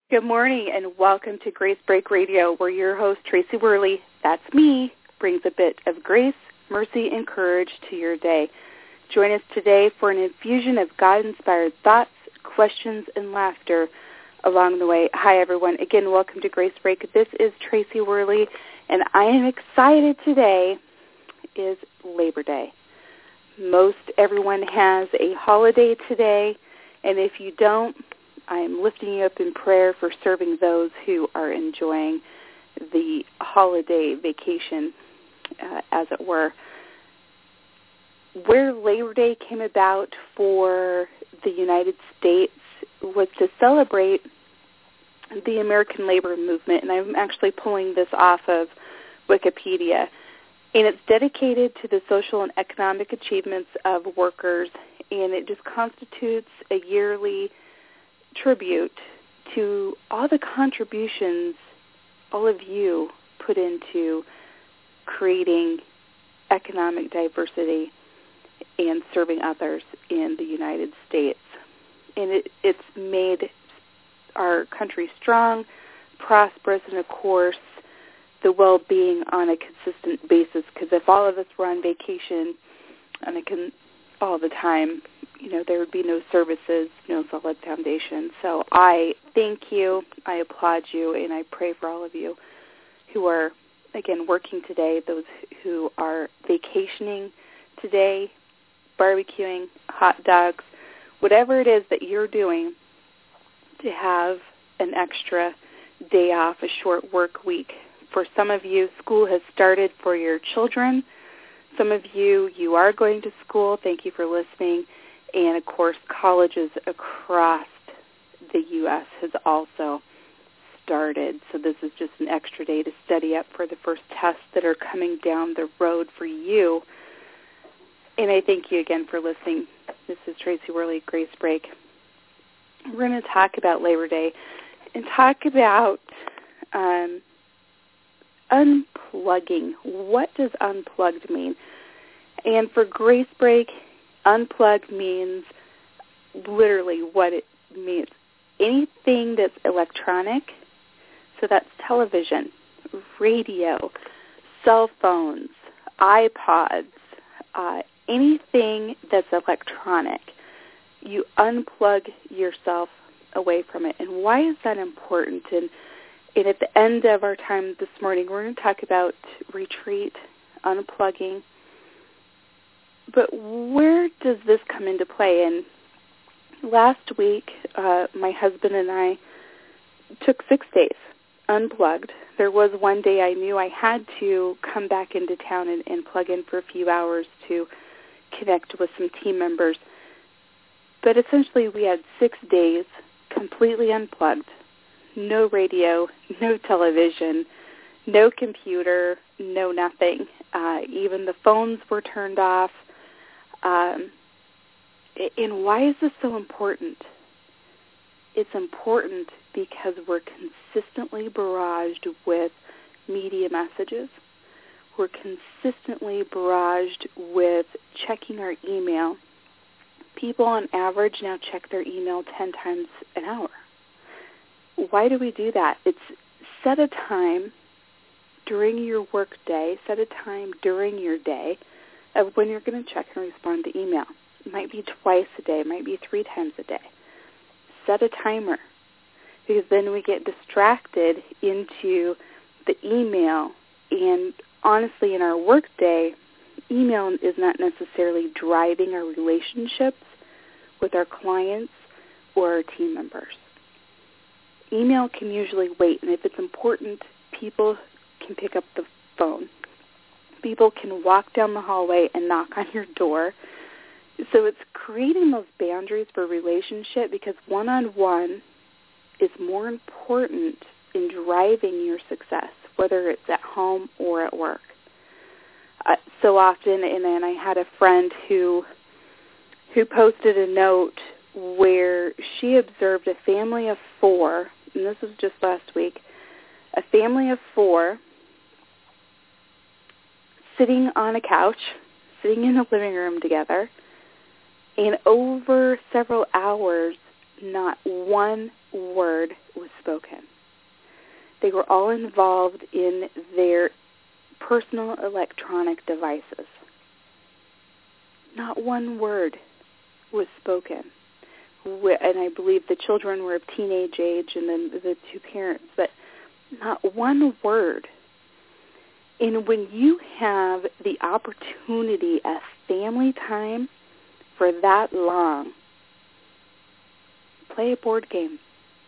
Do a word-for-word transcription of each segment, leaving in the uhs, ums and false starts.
Good morning and welcome to Grace Break Radio, where your host, Tracy Worley, that's me, brings a bit of grace, mercy, and courage to your day. Join us today for an infusion of God-inspired thoughts, questions, and laughter along the way. Hi, everyone. Again, welcome to Grace Break. This is Tracy Worley, and I am excited today is Labor Day. Most everyone has a holiday today, and if you don't, I am lifting you up in prayer for serving those who are enjoying the holiday vacation, uh, as it were. Where Labor Day came about for the United States was to celebrate the American labor movement, and I'm actually pulling this off of Wikipedia. And it's dedicated to the social and economic achievements of workers, and it just constitutes a yearly tribute to all the contributions all of you put into creating economic diversity and serving others in the United States. And it, it's made our country strong, prosperous, and of course, the well-being on a consistent basis, because if all of us were on vacation and it can all the time, you know, there would be no services, no solid foundation. So I thank you, I applaud you, and I pray for all of you who are, again, working today, those who are vacationing today, barbecuing, hot dogs, whatever it is that you're doing to have an extra day off, a short work week. For some of you, school has started for your children. Some of you, you are going to school. Thank you for listening. And, of course, colleges across the U S has also started. So this is just an extra day to study up for the first tests that are coming down the road for you. And I thank you again for listening. This is Tracy Worley, Grace Break. We're going to talk about Labor Day and talk about um, unplugging. What does unplugged mean? And for Grace Break, unplugged means literally what it means. Anything that's electronic, so that's television, radio, cell phones, iPods, uh, anything that's electronic, you unplug yourself away from it. And why is that important? And, and at the end of our time this morning, we're going to talk about retreat, unplugging. But where does this come into play? And last week, uh, my husband and I took six days unplugged. There was one day I knew I had to come back into town and, and plug in for a few hours to connect with some team members. But essentially we had six days completely unplugged. No radio, no television, no computer, no nothing. Uh, even the phones were turned off. Um, and why is this so important? It's important because we're consistently barraged with media messages. We're consistently barraged with checking our email. People on average now check their email ten times an hour. Why do we do that? It's set a time during your work day, set a time during your day of when you're going to check and respond to email. It might be twice a day, it might be three times a day. Set a timer, because then we get distracted into the email. And honestly, in our work day, email is not necessarily driving our relationships with our clients or our team members. Email can usually wait, and if it's important, people can pick up the phone. People can walk down the hallway and knock on your door. So it's creating those boundaries for relationship, because one-on-one is more important in driving your success, whether it's at home or at work. Uh, so often, and then I had a friend who who posted a note where she observed a family of four, and this was just last week, a family of four sitting on a couch, sitting in a living room together, and over several hours, not one word was spoken. they were all involved in their personal electronic devices. Not one word was spoken. And I believe the children were of teenage age and then the two parents, but not one word. And when you have the opportunity at family time for that long, play a board game.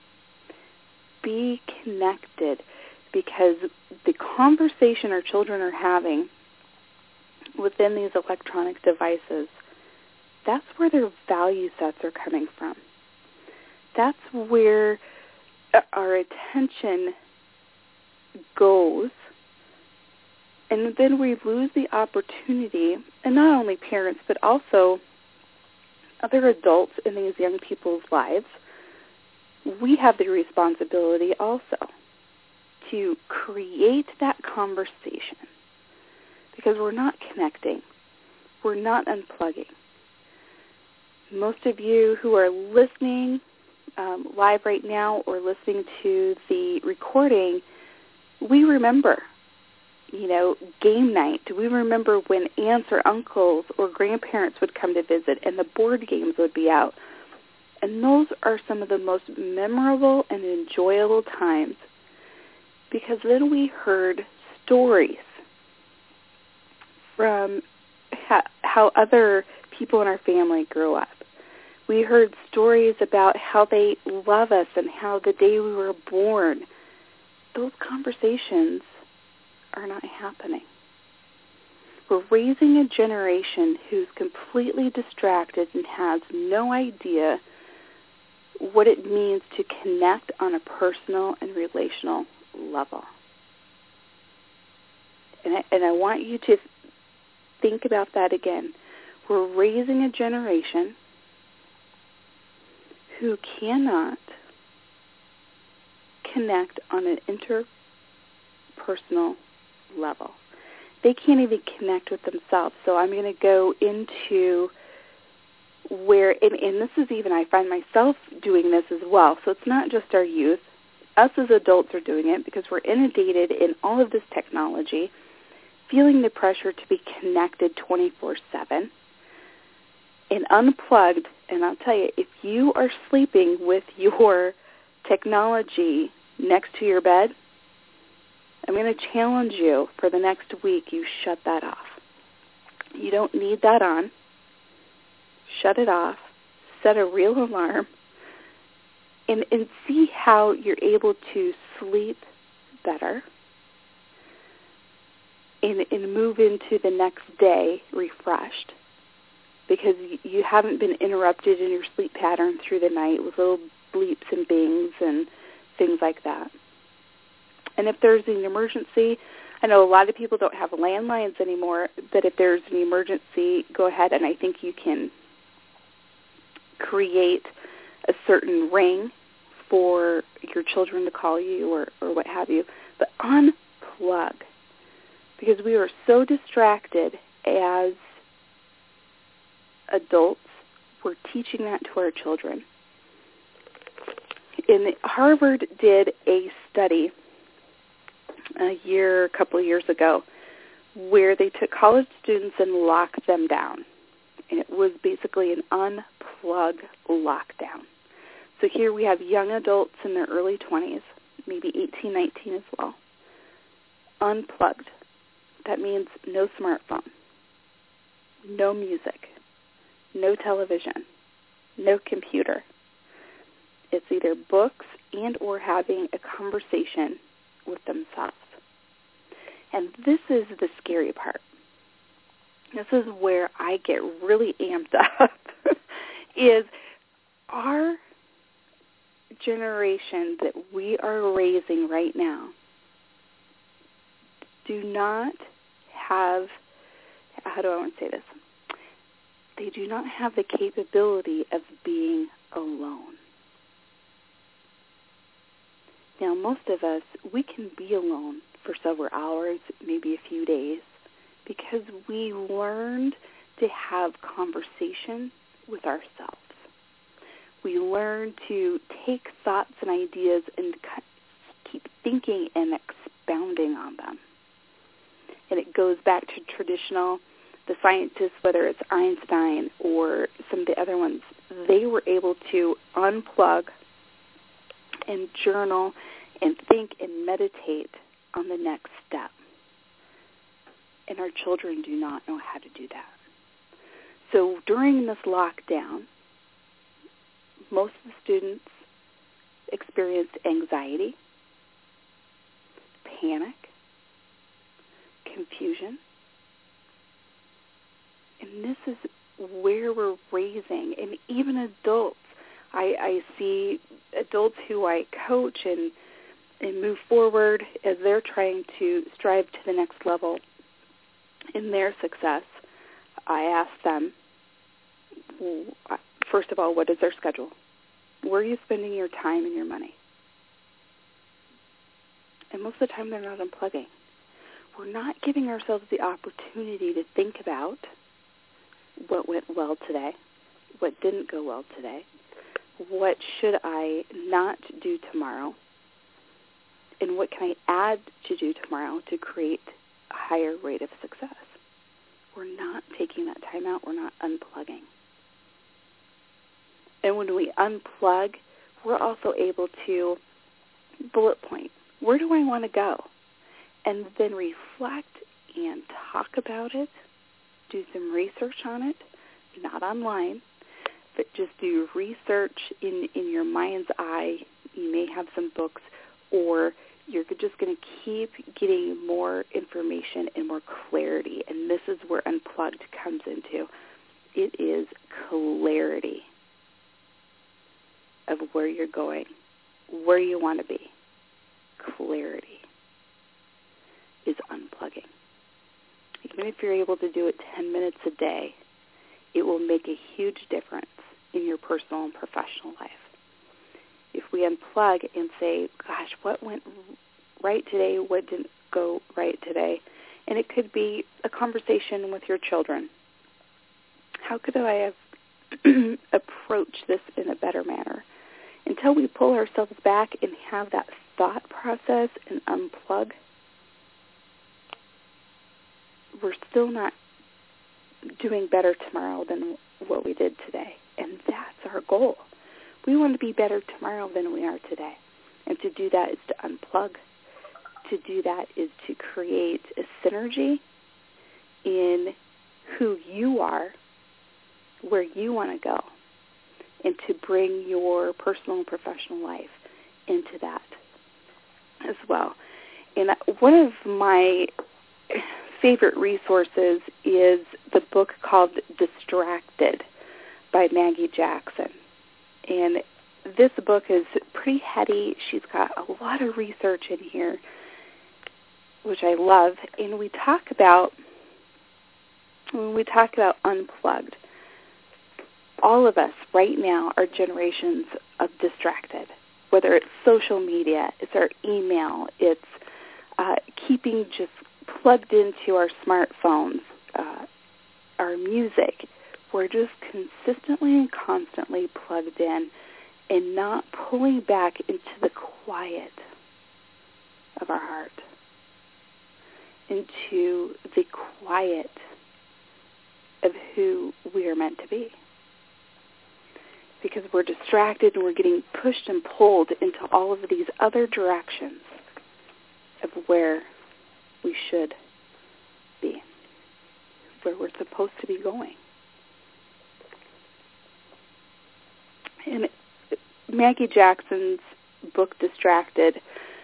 Be connected, because the conversation our children are having within these electronic devices, that's where their value sets are coming from. That's where our attention goes. And then we lose the opportunity, and not only parents, but also other adults in these young people's lives. We have the responsibility also to create that conversation, because we're not connecting. We're not unplugging. Most of you who are listening um, live right now or listening to the recording, we remember, you know, game night. We remember when aunts or uncles or grandparents would come to visit and the board games would be out. And those are some of the most memorable and enjoyable times, because then we heard stories from ha- how other people in our family grew up. We heard stories about how they love us and how the day we were born. Those conversations are not happening. We're raising a generation who's completely distracted and has no idea what it means to connect on a personal and relational level. And I, and I want you to think about that again. We're raising a generation who cannot connect on an interpersonal level. They can't even connect with themselves. So I'm going to go into where, and, and this is even, I find myself doing this as well. So it's not just our youth. Us as adults are doing it because we're inundated in all of this technology, feeling the pressure to be connected twenty-four seven and unplugged. And I'll tell you, if you are sleeping with your technology next to your bed, I'm going to challenge you for the next week, you shut that off. You don't need that on. Shut it off. Set a real alarm. And, and see how you're able to sleep better and, and move into the next day refreshed, because you haven't been interrupted in your sleep pattern through the night with little bleeps and bings and things like that. And if there's an emergency, I know a lot of people don't have landlines anymore, but if there's an emergency, go ahead, and I think you can create a certain ring for your children to call you or, or what have you. But unplug, because we are so distracted as adults. We're teaching that to our children. And Harvard did a study a year, a couple of years ago, where they took college students and locked them down. And it was basically an unplug lockdown. So here we have young adults in their early twenties, maybe eighteen, nineteen as well, unplugged. That means no smartphone, no music, no television, no computer. It's either books and or having a conversation with themselves. And this is the scary part. This is where I get really amped up, is our generation that we are raising right now do not have, how do I want to say this? They do not have the capability of being alone. Now, most of us, we can be alone for several hours, maybe a few days, because we learned to have conversation with ourselves. We learn to take thoughts and ideas and keep thinking thinking and expounding on them. And it goes back to traditional, the scientists, whether it's Einstein or some of the other ones, they were able to unplug and journal and think and meditate on the next step. And our children do not know how to do that. So during this lockdown, most of the students experienced anxiety, panic, confusion. And this is where we're raising, and even adults. I, I see adults who I coach and, and move forward as they're trying to strive to the next level in their success. I ask them, first of all, what is their schedule? Where are you spending your time and your money? And most of the time they're not unplugging. We're not giving ourselves the opportunity to think about what went well today, what didn't go well today, what should I not do tomorrow, and what can I add to do tomorrow to create a higher rate of success. We're not taking that time out. We're not unplugging. And when we unplug, we're also able to bullet point, where do I want to go? And then reflect and talk about it, do some research on it, not online, but just do research in, in your mind's eye. You may have some books, or you're just going to keep getting more information and more clarity. And this is where Unplugged comes into. It is clarity of where you're going, where you want to be. Clarity is unplugging. Even if you're able to do it ten minutes a day, it will make a huge difference in your personal and professional life. If we unplug and say, gosh, what went right today, what didn't go right today? And it could be a conversation with your children. How could I have approached this in a better manner? Until we pull ourselves back and have that thought process and unplug, we're still not doing better tomorrow than what we did today. And that's our goal. We want to be better tomorrow than we are today. And to do that is to unplug. To do that is to create a synergy in who you are, where you want to go, and to bring your personal and professional life into that as well. And one of my favorite resources is the book called Distracted by Maggie Jackson. And this book is pretty heady. She's got a lot of research in here, which I love. And we talk about, when we talk about unplugged, all of us right now are generations of distracted, whether it's social media, it's our email, it's uh, keeping just plugged into our smartphones, uh, our music. We're just consistently and constantly plugged in and not pulling back into the quiet of our heart, into the quiet of who we are meant to be. Because we're distracted and we're getting pushed and pulled into all of these other directions of where we should be, where we're supposed to be going. And Maggie Jackson's book, Distracted,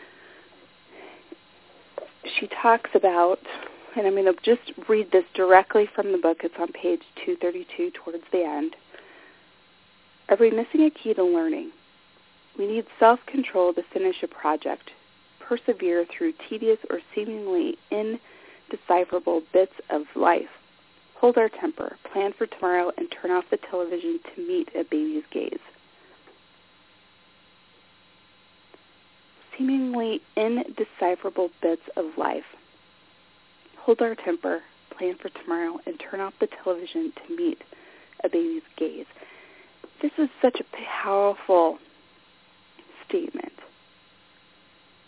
she talks about, and I'm going to just read this directly from the book. It's on page two thirty-two towards the end. Are we missing a key to learning? We need self-control to finish a project, persevere through tedious or seemingly indecipherable bits of life, hold our temper, plan for tomorrow, and turn off the television to meet a baby's gaze. Seemingly indecipherable bits of life, hold our temper, plan for tomorrow, and turn off the television to meet a baby's gaze. This is such a powerful statement.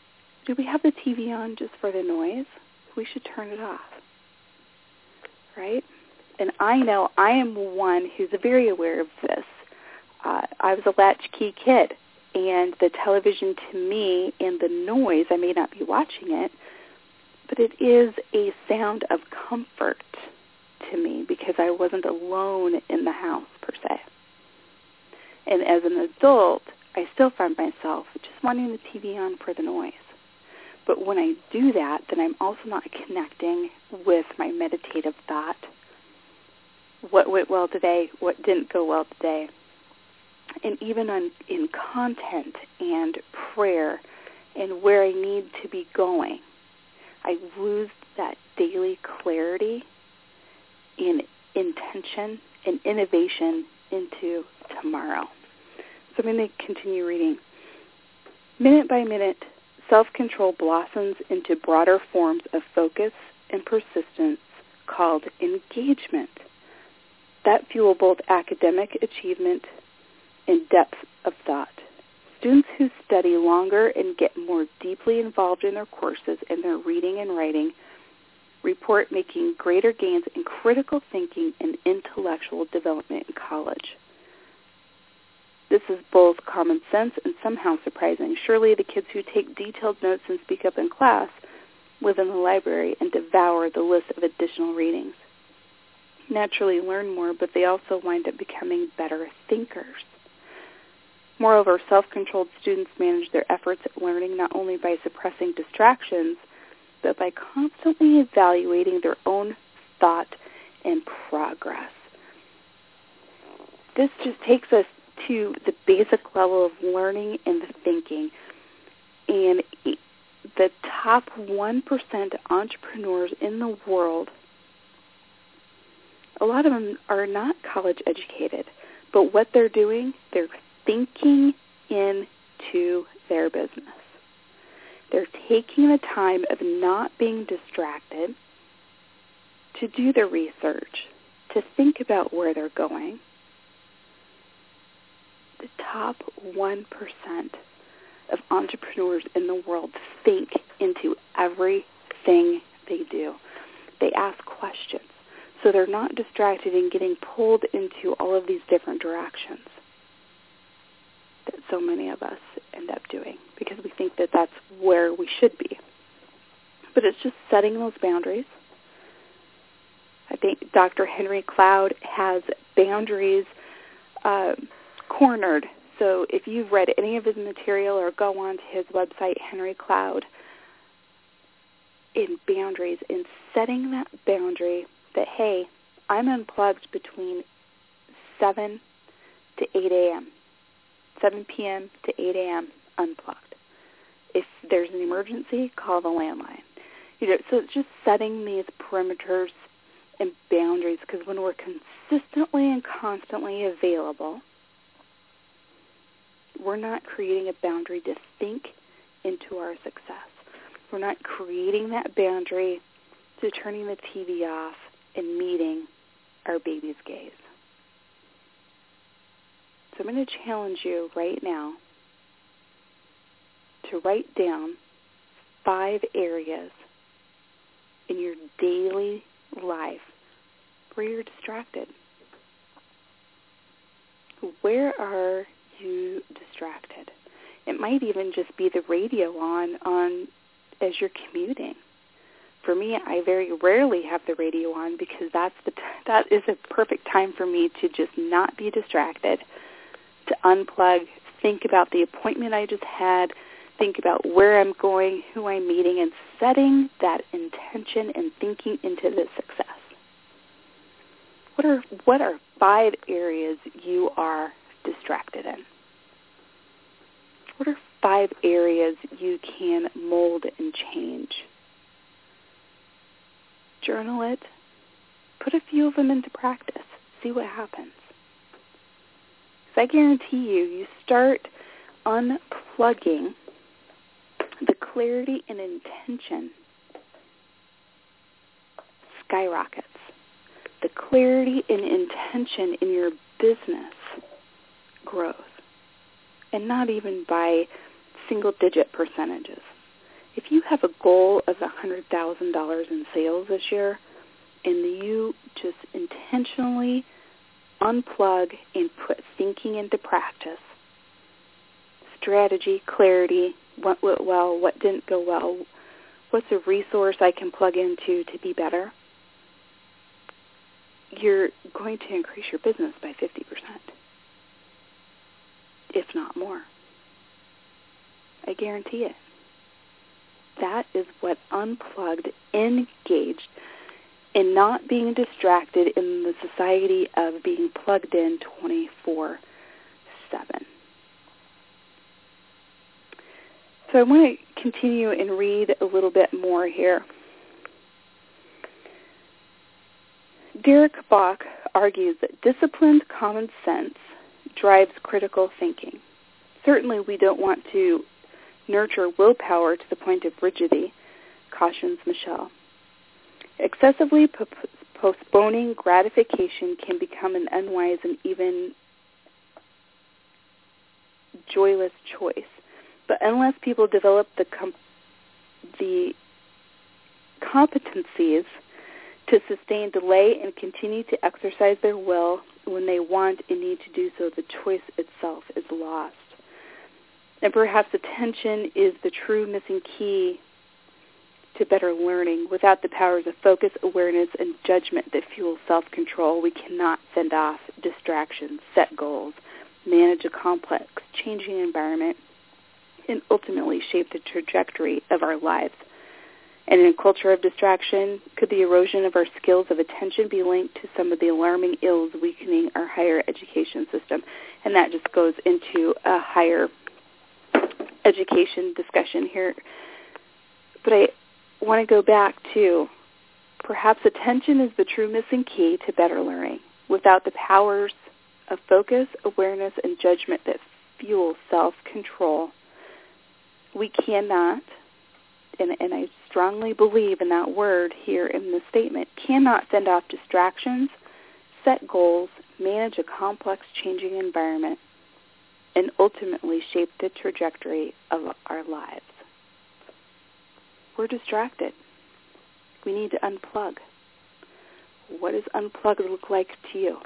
do we have the T V on just for the noise? We should turn it off, right? And I know I am one who's very aware of this. Uh, I was a latchkey kid, and the television to me and the noise, I may not be watching it, but it is a sound of comfort to me because I wasn't alone in the house, per se. And as an adult, I still find myself just wanting the T V on for the noise. But when I do that, then I'm also not connecting with my meditative thought. What went well today? What didn't go well today? And even on, in content and prayer and where I need to be going, I lose that daily clarity in intention and innovation into tomorrow. So I'm going to continue reading. Minute by minute, self-control blossoms into broader forms of focus and persistence called engagement that fuel both academic achievement and depth of thought. Students who study longer and get more deeply involved in their courses and their reading and writing report making greater gains in critical thinking and intellectual development in college. This is both common sense and somehow surprising. Surely the kids who take detailed notes and speak up in class live in the library and devour the list of additional readings. Naturally learn more, but they also wind up becoming better thinkers. Moreover, self-controlled students manage their efforts at learning not only by suppressing distractions, but by constantly evaluating their own thought and progress. This just takes us to the basic level of learning and the thinking. And the top one percent entrepreneurs in the world, a lot of them are not college educated, but what they're doing, they're thinking into their business. They're taking the time of not being distracted to do the research, to think about where they're going. The top one percent of entrepreneurs in the world think into everything they do. They ask questions. So they're not distracted and getting pulled into all of these different directions that so many of us end up doing because we think that that's where we should be. But it's just setting those boundaries. I think Doctor Henry Cloud has boundaries uh, cornered. So if you've read any of his material or go on to his website, Henry Cloud, in boundaries, in setting that boundary that, hey, I'm unplugged between seven to eight a.m., seven p.m. to eight a.m. unplugged. If there's an emergency, call the landline. You know, so it's just setting these perimeters and boundaries because when we're consistently and constantly available, we're not creating a boundary to think into our success. We're not creating that boundary to turning the T V off and meeting our baby's gaze. So I'm going to challenge you right now to write down five areas in your daily life where you're distracted. Where are you distracted? It might even just be the radio on on as you're commuting. For me, I very rarely have the radio on because that's the t- that is a perfect time for me to just not be distracted, to unplug, think about the appointment I just had, think about where I'm going, who I'm meeting, and setting that intention and thinking into the success. What are what are five areas you are distracted in? What are five areas you can mold and change? Journal it. Put a few of them into practice. See what happens. Because I guarantee you, you start unplugging, the clarity and intention skyrockets. The clarity and intention in your business grows. And not even by single-digit percentages. If you have a goal of one hundred thousand dollars in sales this year, and you just intentionally unplug and put thinking into practice, strategy, clarity, what went well, what didn't go well, what's a resource I can plug into to be better, you're going to increase your business by fifty percent, if not more. I guarantee it. That is what unplugged, engaged, and not being distracted in the society of being plugged in twenty-four seven. So I want to continue and read a little bit more here. Derek Bach argues that disciplined common sense drives critical thinking. Certainly we don't want to nurture willpower to the point of rigidity, cautions Michelle. Excessively po- postponing gratification can become an unwise and even joyless choice. But unless people develop the com- the competencies to sustain delay and continue to exercise their will when they want and need to do so, the choice itself is lost. And perhaps attention is the true missing key to better learning. Without the powers of focus, awareness, and judgment that fuel self-control, we cannot fend off distractions, set goals, manage a complex, changing environment, and ultimately shape the trajectory of our lives. And in a culture of distraction, could the erosion of our skills of attention be linked to some of the alarming ills weakening our higher education system? And that just goes into a higher education discussion here. But I want to go back to perhaps attention is the true missing key to better learning. Without the powers of focus, awareness, and judgment that fuel self-control, we cannot, and, and I strongly believe in that word here in this statement, cannot fend off distractions, set goals, manage a complex changing environment, and ultimately shape the trajectory of our lives. We're distracted. We need to unplug. What does unplug look like to you?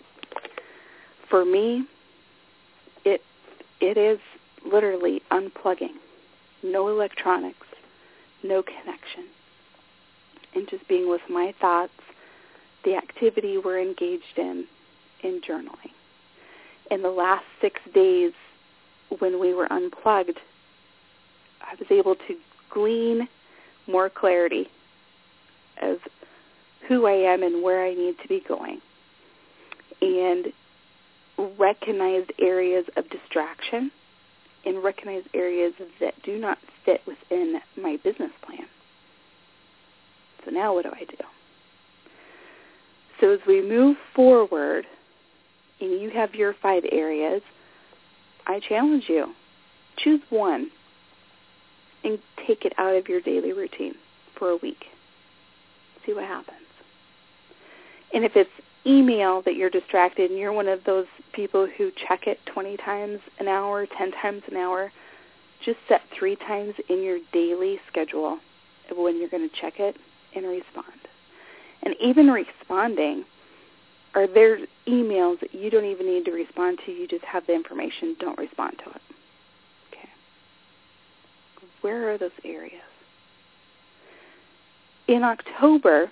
For me, it it is literally unplugging. No electronics, no connection, and just being with my thoughts, the activity we're engaged in, in journaling. In the last six days when we were unplugged, I was able to glean more clarity of who I am and where I need to be going, and recognized areas of distraction and recognize areas that do not fit within my business plan. So now what do I do? So as we move forward, and you have your five areas, I challenge you, choose one and take it out of your daily routine for a week. See what happens. And if it's email that you're distracted and you're one of those people who check it twenty times an hour, ten times an hour, just set three times in your daily schedule of when you're going to check it and respond. And even responding, are there emails that you don't even need to respond to, you just have the information, don't respond to it. Okay. Where are those areas? In October,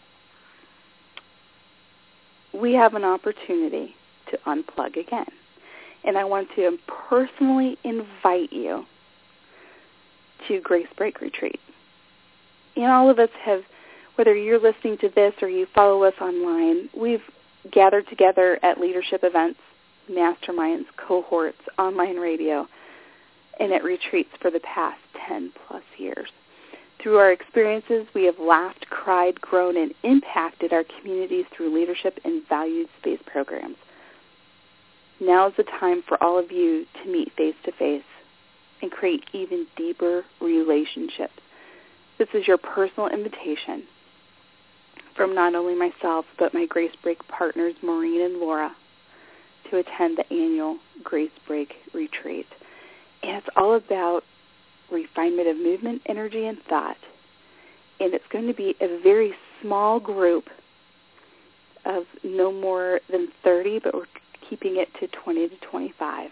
we have an opportunity to unplug again. And I want to personally invite you to Grace Break Retreat. And all of us have, whether you're listening to this or you follow us online, we've gathered together at leadership events, masterminds, cohorts, online radio, and at retreats for the past ten plus years. Through our experiences, we have laughed, cried, grown, and impacted our communities through leadership and values-based programs. Now is the time for all of you to meet face-to-face and create even deeper relationships. This is your personal invitation from not only myself, but my Grace Break partners, Maureen and Laura, to attend the annual Grace Break Retreat. And it's all about refinement of movement, energy, and thought. And it's going to be a very small group of no more than thirty, but we're keeping it to twenty to twenty-five.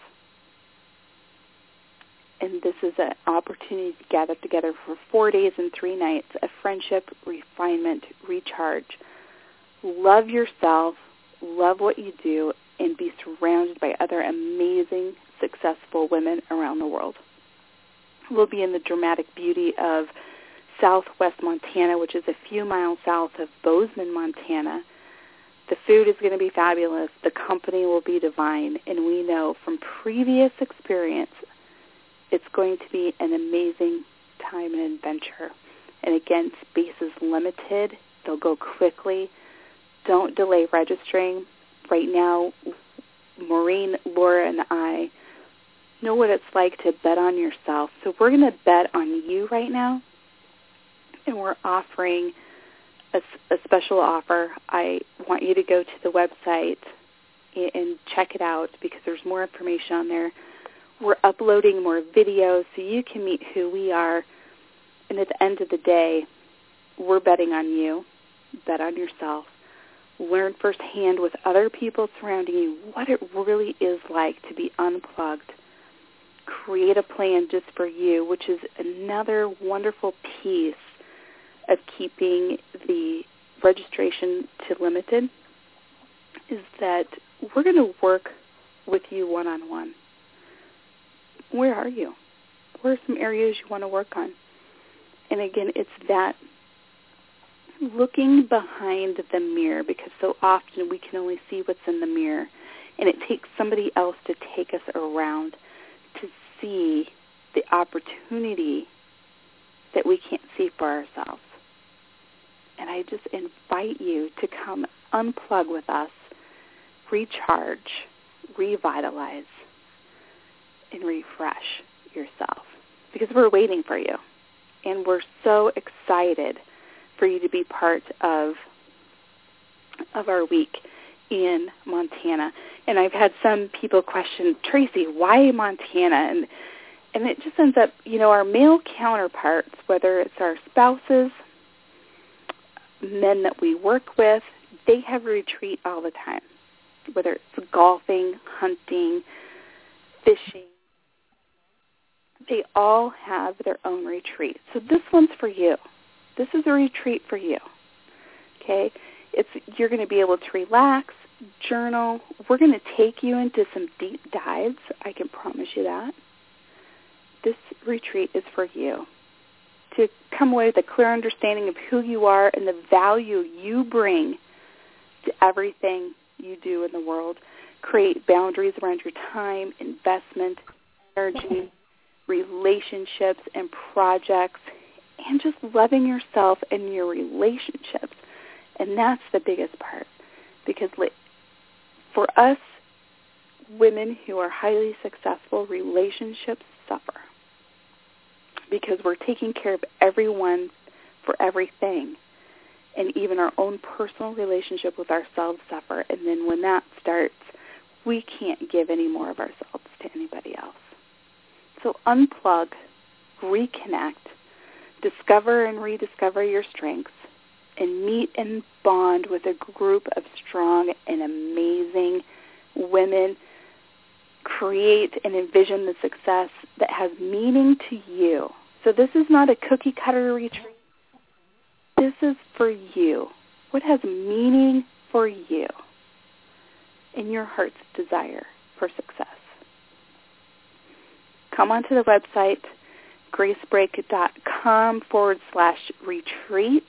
And this is an opportunity to gather together for four days and three nights of friendship, refinement, recharge. Love yourself, love what you do, and be surrounded by other amazing, successful women around the world. We'll be in the dramatic beauty of southwest Montana, which is a few miles south of Bozeman, Montana. The food is going to be fabulous. The company will be divine. And we know from previous experience it's going to be an amazing time and adventure. And again, space is limited. They'll go quickly. Don't delay registering. Right now, Maureen, Laura, and I know what it's like to bet on yourself. So we're going to bet on you right now. And we're offering a, a special offer. I want you to go to the website and check it out because there's more information on there. We're uploading more videos so you can meet who we are. And at the end of the day, we're betting on you. Bet on yourself. Learn firsthand with other people surrounding you what it really is like to be unplugged. Create a plan just for you, which is another wonderful piece of keeping the registration to limited, is that we're going to work with you one-on-one. Where are you? Where are some areas you want to work on? And again, it's that looking behind the mirror, because so often we can only see what's in the mirror, and it takes somebody else to take us around to see the opportunity that we can't see for ourselves. And I just invite you to come unplug with us, recharge, revitalize, and refresh yourself, because we're waiting for you. And we're so excited for you to be part of of our week in Montana. And I've had some people question, Tracy, why Montana? And and it just ends up, you know, our male counterparts, whether it's our spouses, men that we work with, they have retreat all the time, whether it's golfing, hunting, fishing. They all have their own retreat. So this one's for you. This is a retreat for you. Okay? It's you're going to be able to relax, journal. We're going to take you into some deep dives. I can promise you that. This retreat is for you, to come away with a clear understanding of who you are and the value you bring to everything you do in the world. Create boundaries around your time, investment, energy, relationships, and projects, and just loving yourself and your relationships. And that's the biggest part, because for us, women who are highly successful, relationships suffer, because we're taking care of everyone for everything, and even our own personal relationship with ourselves suffer. And then when that starts, we can't give any more of ourselves to anybody else. So unplug, reconnect, discover and rediscover your strengths, and meet and bond with a group of strong and amazing women. Create and envision the success that has meaning to you. So this is not a cookie-cutter retreat. This is for you. What has meaning for you in your heart's desire for success? Come onto the website, gracebreak.com forward slash retreat.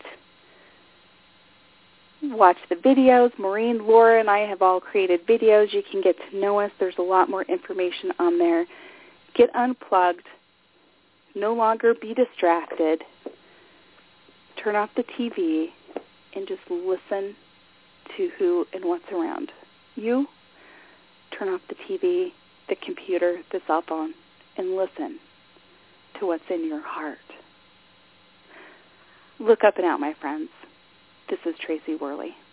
Watch the videos. Maureen, Laura, and I have all created videos. You can get to know us. There's a lot more information on there. Get unplugged. No longer be distracted. Turn off the T V and just listen to who and what's around you. Turn off the T V, the computer, the cell phone, and listen to what's in your heart. Look up and out, my friends. This is Tracy Worley.